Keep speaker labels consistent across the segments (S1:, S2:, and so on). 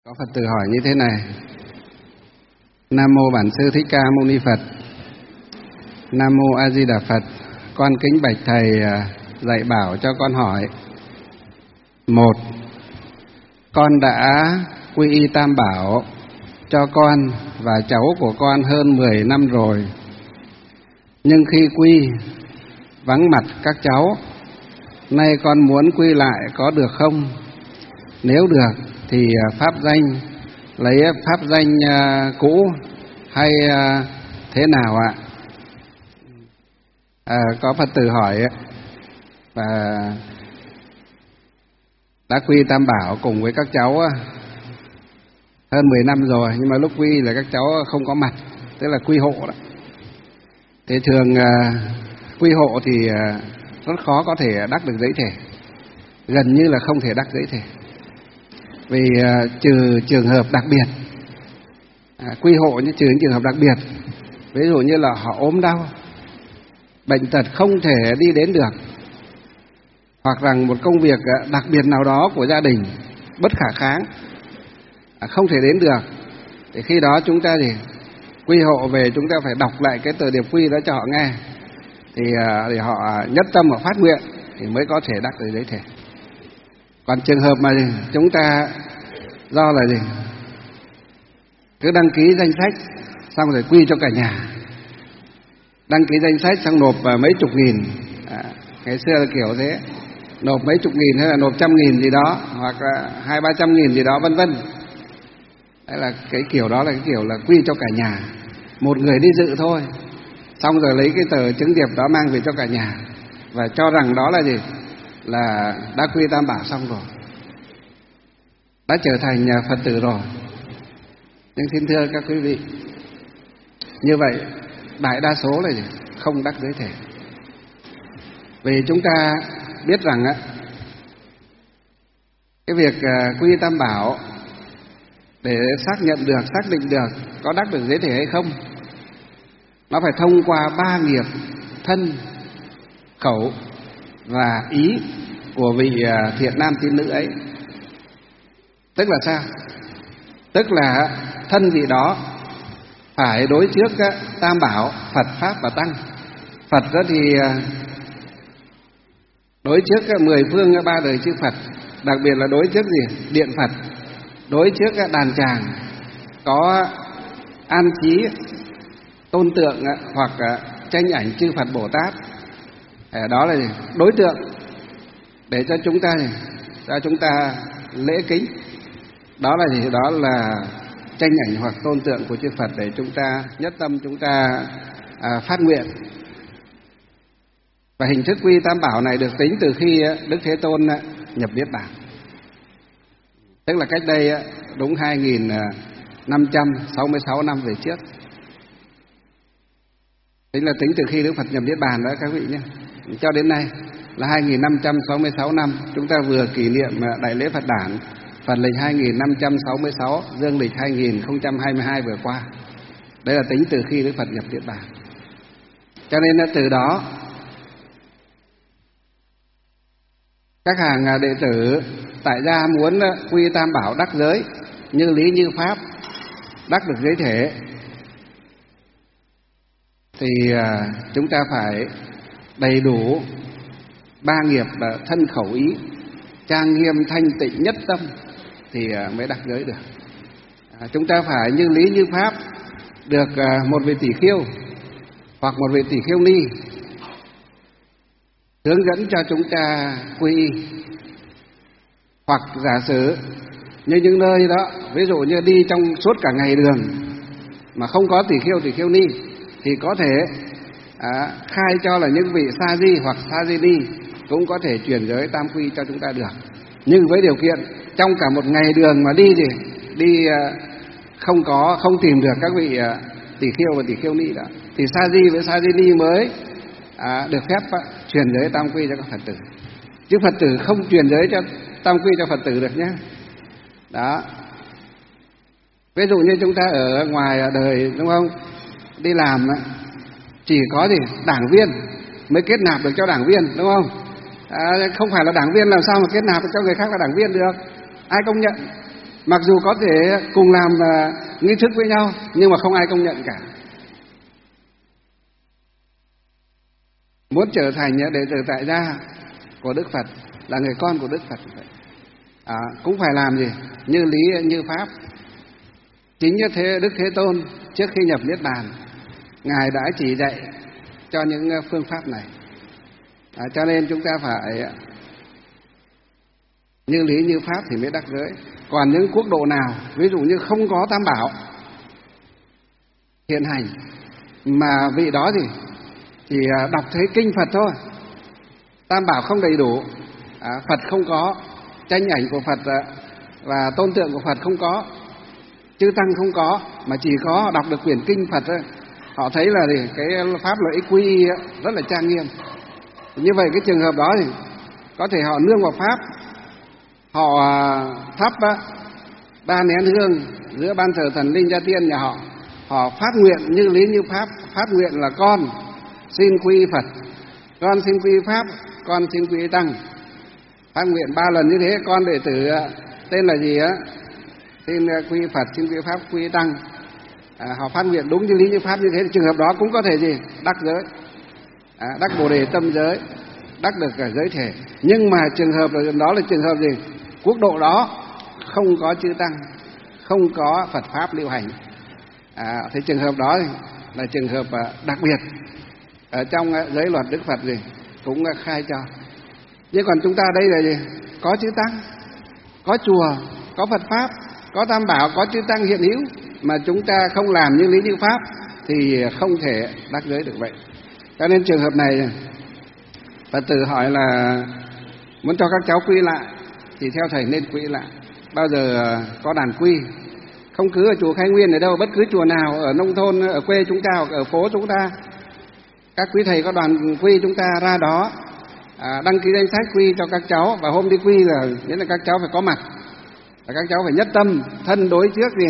S1: Có Phật tử hỏi như thế này: Nam mô Bản Sư Thích Ca Mâu Ni Phật. Nam mô A Di Đà Phật. Con kính bạch thầy dạy bảo cho con hỏi. Một, con đã quy y Tam Bảo cho con và cháu của con hơn 10 năm rồi. Nhưng khi quy vắng mặt các cháu, nay con muốn quy lại có được không? Nếu được thì pháp danh lấy pháp danh cũ hay thế nào ạ? Có Phật tử hỏi và đã quy Tam Bảo cùng với các cháu hơn 10 năm rồi, nhưng mà lúc quy là các cháu không có mặt, tức là quy hộ đó. Thế thường quy hộ thì rất khó có thể đắc được giấy thể, gần như là không thể đắc giấy thể. Vì trừ trường hợp đặc biệt, quy hộ như trừ những trường hợp đặc biệt, ví dụ như là họ ốm đau, bệnh tật không thể đi đến được, hoặc rằng một công việc đặc biệt nào đó của gia đình bất khả kháng, không thể đến được, thì khi đó chúng ta thì quy hộ về, chúng ta phải đọc lại cái tờ điệp quy đó cho họ nghe, thì họ nhất tâm và phát nguyện thì mới có thể đắc được giấy thể. Còn trường hợp mà chúng ta do là gì, cứ đăng ký danh sách xong rồi quy cho cả nhà, đăng ký danh sách xong nộp mấy chục nghìn, ngày xưa là kiểu thế, nộp mấy chục nghìn hay là nộp 100.000 gì đó, hoặc là 200-300.000 gì đó, vân vân. Đấy là cái kiểu đó, là cái kiểu là quy cho cả nhà, một người đi dự thôi, xong rồi lấy cái tờ chứng điệp đó mang về cho cả nhà và cho rằng đó là gì, là đã quy Tam Bảo xong rồi, đã trở thành Phật tử rồi. Nhưng xin thưa các quý vị, như vậy đại đa số là gì? Không đắc giới thể. Vì chúng ta biết rằng cái việc quy Tam Bảo để xác nhận được, xác định được có đắc được giới thể hay không, nó phải thông qua 3 nghiệp thân, khẩu và ý của vị thiện nam tín nữ ấy. Tức là sao? Tức là thân vị đó phải đối trước Tam Bảo, Phật, Pháp và Tăng. Phật đó thì đối trước 10 phương 3 đời chư Phật, đặc biệt là đối trước gì? Điện Phật, đối trước đàn tràng có an trí tôn tượng hoặc tranh ảnh chư Phật Bồ Tát. Đó là gì? Đối tượng để cho chúng ta lễ kính. Đó là gì? Đó là tranh ảnh hoặc tôn tượng của chư Phật để chúng ta nhất tâm, chúng ta phát nguyện. Và hình thức quy Tam Bảo này được tính từ khi Đức Thế Tôn nhập Niết Bàn, tức là cách đây đúng 2566 năm về trước. Tính là tính từ khi Đức Phật nhập Niết Bàn đó các vị nhé, cho đến nay là 2566 năm. Chúng ta vừa kỷ niệm Đại lễ Phật đản Phật lịch 2566, dương lịch 2022 vừa qua. Đây là tính từ khi Đức Phật nhập Niết Bàn. Cho nên từ đó các hàng đệ tử tại gia muốn quy Tam Bảo đắc giới, như lý như pháp, đắc được giới thể, thì chúng ta phải đầy đủ 3 nghiệp là thân khẩu ý, trang nghiêm thanh tịnh nhất tâm thì mới đắc giới được. Chúng ta phải như lý như pháp, được một vị tỷ khưu hoặc một vị tỷ khưu ni hướng dẫn cho chúng ta quy y. Hoặc giả sử như những nơi đó, ví dụ như đi trong suốt cả ngày đường mà không có tỷ khưu ni, thì có thể khai cho là những vị sa di hoặc sa di ni cũng có thể truyền giới tam quy cho chúng ta được. Nhưng với điều kiện trong cả một ngày đường mà đi không tìm được các vị tỷ khưu và tỷ khưu ni đó, thì sa di với sa di ni mới được phép truyền giới tam quy cho các Phật tử. Chứ Phật tử không truyền giới cho tam quy cho Phật tử được nhé. Đó. Ví dụ như chúng ta ở ngoài đời, đúng không? Đi làm chỉ có đảng viên mới kết nạp được cho đảng viên, đúng không? Không phải là đảng viên làm sao mà kết nạp cho người khác là đảng viên được. Ai công nhận? Mặc dù có thể cùng làm nghi thức với nhau, nhưng mà không ai công nhận cả. Muốn trở thành đệ tử tại gia của Đức Phật, là người con của Đức Phật, cũng phải làm gì? Như lý như pháp. Chính như thế Đức Thế Tôn trước khi nhập Niết Bàn, Ngài đã chỉ dạy cho những phương pháp này. Cho nên chúng ta phải như lý như pháp thì mới đắc giới. Còn những quốc độ nào ví dụ như không có tam bảo hiện hành, mà vị đó thì chỉ đọc thấy kinh Phật thôi, tam bảo không đầy đủ, Phật không có, tranh ảnh của Phật và tôn tượng của Phật không có, chư tăng không có, mà chỉ có họ đọc được quyển kinh Phật thôi, họ thấy là gì? Cái pháp lợi ích quy y rất là trang nghiêm. Như vậy cái trường hợp đó thì có thể họ nương vào pháp, họ thắp 3 nén hương giữa ban thờ thần linh gia tiên nhà họ, họ phát nguyện như lý như pháp, phát nguyện là con xin quy Phật, con xin quy pháp, con xin quy tăng. Phát nguyện 3 lần như thế, con đệ tử tên là gì xin quy Phật, xin quy pháp, quy tăng. Họ phát nguyện đúng như lý như pháp như thế, trường hợp đó cũng có thể gì? Đắc giới, đắc Bồ đề tâm giới, đắc được cả giới thể. Nhưng mà trường hợp đó là trường hợp gì? Quốc độ đó không có chư tăng, không có Phật pháp lưu hành. Thì trường hợp đó là trường hợp đặc biệt ở trong giới luật Đức Phật gì cũng khai cho. Nhưng còn chúng ta đây là gì? Có chư tăng, có chùa, có Phật pháp, có tam bảo, có chư tăng hiện hữu, mà chúng ta không làm như lý như pháp thì không thể đắc giới được vậy. Cho nên trường hợp này Phật tử hỏi là muốn cho các cháu quy lại thì theo thầy nên quy lại. Bao giờ có đàn quy, không cứ ở chùa Khai Nguyên ở đâu, bất cứ chùa nào ở nông thôn, ở quê chúng ta hoặc ở phố chúng ta, các quý thầy có đoàn quy chúng ta ra đó đăng ký danh sách quy cho các cháu, và hôm đi quy là nghĩa là các cháu phải có mặt, và các cháu phải nhất tâm thân đối trước gì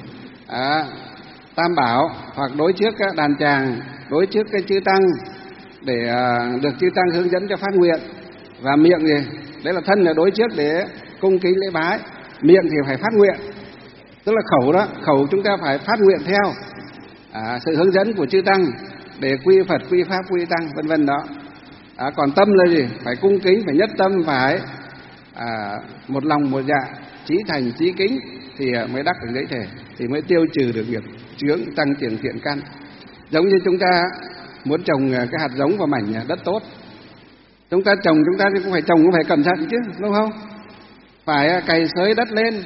S1: tam bảo, hoặc đối trước đàn tràng, đối trước cái chư tăng để được chư tăng hướng dẫn cho phát nguyện. Và miệng gì? Đấy là thân là đối trước để cung kính lễ bái, miệng thì phải phát nguyện, tức là khẩu đó, khẩu chúng ta phải phát nguyện theo sự hướng dẫn của chư tăng để quy Phật, quy pháp, quy tăng, vân vân đó. Còn tâm là gì? Phải cung kính, phải nhất tâm, phải một lòng một dạ, chí thành chí kính thì mới đắc được giới thể, thì mới tiêu trừ được nghiệp chướng, tăng trưởng thiện căn. Giống như chúng ta muốn trồng cái hạt giống vào mảnh đất tốt, chúng ta trồng, chúng ta cũng phải trồng, cũng phải cẩn thận chứ, đúng không? Phải cày xới đất lên.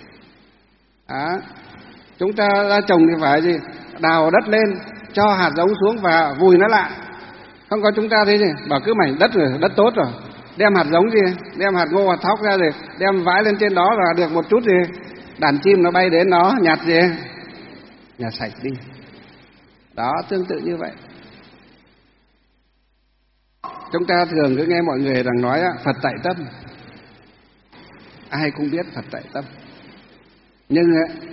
S1: Chúng ta ra trồng thì phải gì? Đào đất lên, cho hạt giống xuống và vùi nó lại. Không có chúng ta thế gì? Bảo cứ mảnh đất rồi, đất tốt rồi, đem hạt giống gì? Đem hạt ngô, hạt thóc ra rồi, đem vãi lên trên đó là được một chút gì? Đàn chim nó bay đến nó nhặt gì? Nhặt sạch đi. Đó, tương tự như vậy. Chúng ta thường cứ nghe mọi người rằng nói Phật tại tâm. Ai cũng biết Phật tại tâm. Nhưng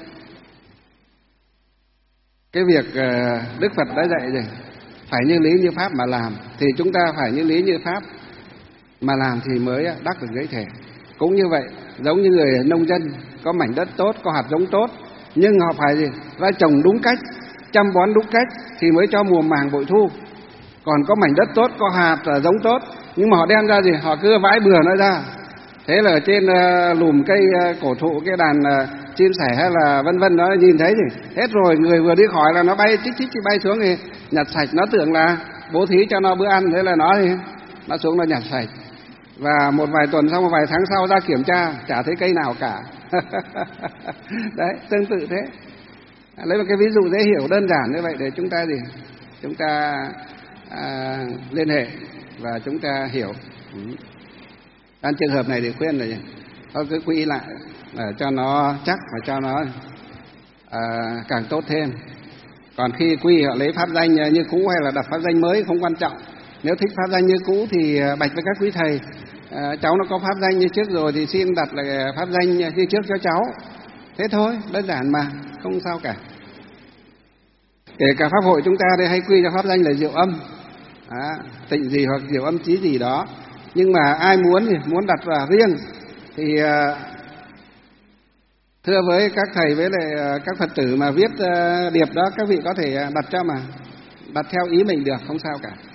S1: cái việc Đức Phật đã dạy gì? Phải như lý như pháp mà làm, thì chúng ta phải như lý như pháp mà làm thì mới đắc được giới thể. Cũng như vậy, giống như người nông dân có mảnh đất tốt, có hạt giống tốt, nhưng họ phải gì? Ra trồng đúng cách, chăm bón đúng cách thì mới cho mùa màng bội thu. Còn có mảnh đất tốt, có hạt giống tốt, nhưng mà họ đem ra gì? Họ cứ vãi bừa nó ra. Thế là trên lùm cây cổ thụ, cái đàn chim sẻ hay là vân vân, nó nhìn thấy thì hết rồi, người vừa đi khỏi là nó bay chích chích bay xuống thì nhặt sạch. Nó tưởng là bố thí cho nó bữa ăn, thế là nó xuống nó nhặt sạch. Và một vài tuần sau, một vài tháng sau ra kiểm tra chả thấy cây nào cả. Đấy, tương tự thế. Lấy một cái ví dụ dễ hiểu đơn giản như vậy để chúng ta gì? Chúng ta liên hệ và chúng ta hiểu. Trong trường hợp này thì khuyên là thôi cứ quy lại cho nó chắc và cho nó càng tốt thêm. Còn khi quy họ lấy pháp danh như cũ hay là đặt pháp danh mới không quan trọng. Nếu thích pháp danh như cũ thì bạch với các quý thầy, cháu nó có pháp danh như trước rồi thì xin đặt lại pháp danh như trước cho cháu. Thế thôi, đơn giản mà, không sao cả. Kể cả pháp hội chúng ta đây hay quy cho pháp danh là Diệu Âm, tịnh gì hoặc Diệu Âm Chí gì đó. Nhưng mà ai muốn đặt vào riêng thì Thưa với các thầy với lại các Phật tử mà viết điệp đó, các vị có thể đặt cho mà đặt theo ý mình được, không sao cả.